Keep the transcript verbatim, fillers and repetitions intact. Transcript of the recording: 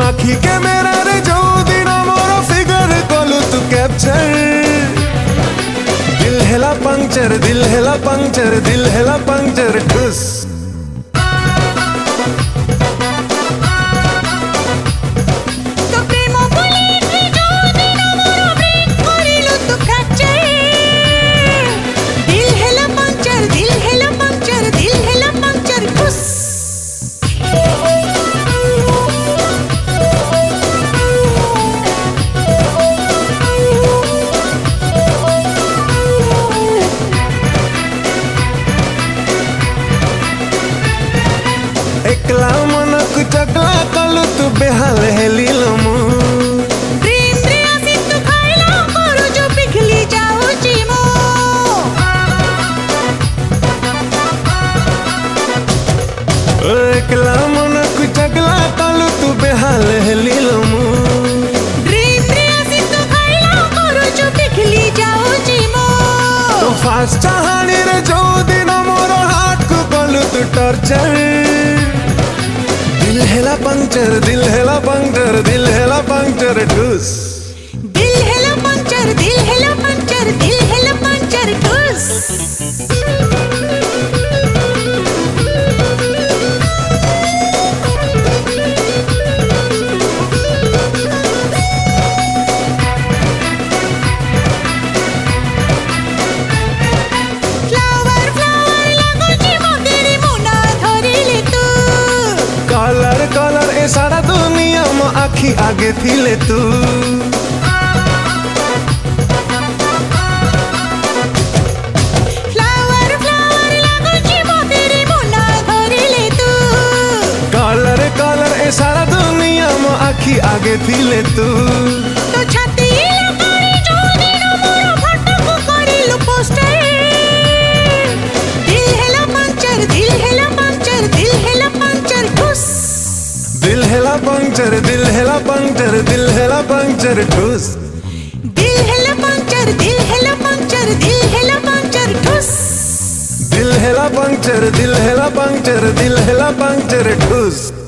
आखि के मेरा रे जो दिन मोर फिगर कलु तू कैप्चर दिल हेला पंक्चर दिल हेला पंक्चर दिल हेला पंक्चर ठुस एकला मनक चकला कलु तू बेहाल हेलिलमु प्रेम रे आसी तू खाइला करू जो पिघली जाऊची मो एकला मनक चकला कलु तू बेहाल हेलिलमु प्रेम रे आसी तू खाइला करू जो पिघली जाऊची मो तो फास्ट चाहनी रे जो दिन मोर हाथ को कलु तू टॉर्चर दिल हेला पंक्चर दिल हेला पंक्चर दिल हेला पंक्चर ठुस दिल हेला पंक्चर दिल हेला पंक्चर दिल हेला पंक्चर ठुस फ्लावर फ्लावर लागुची मो तेरी मुना धरिले तू कलर कलर ए सारा दुनिया में आखी आगे थिले तू फ्लावर फ्लावर लागुची मो तेरी मुना धरिले तू कलर कलर ए सारा दुनिया में आखी आगे थिले तू तो छाती लगारी जो दिन मोर फटको करिलु पोस्टर दिल हेला पंक्चर दिल हेला पंक्चर दिल हेला पंक्चर ठुस दिल हेला पंक्चर दिल हेला पंक्चर दिल हेला पंक्चर ठुस दिल हेला पंक्चर दिल हेला पंक्चर दिल हेला पंक्चर ठुस दिल हेला पंक्चर दिल हेला पंक्चर दिल हेला पंक्चर ठुस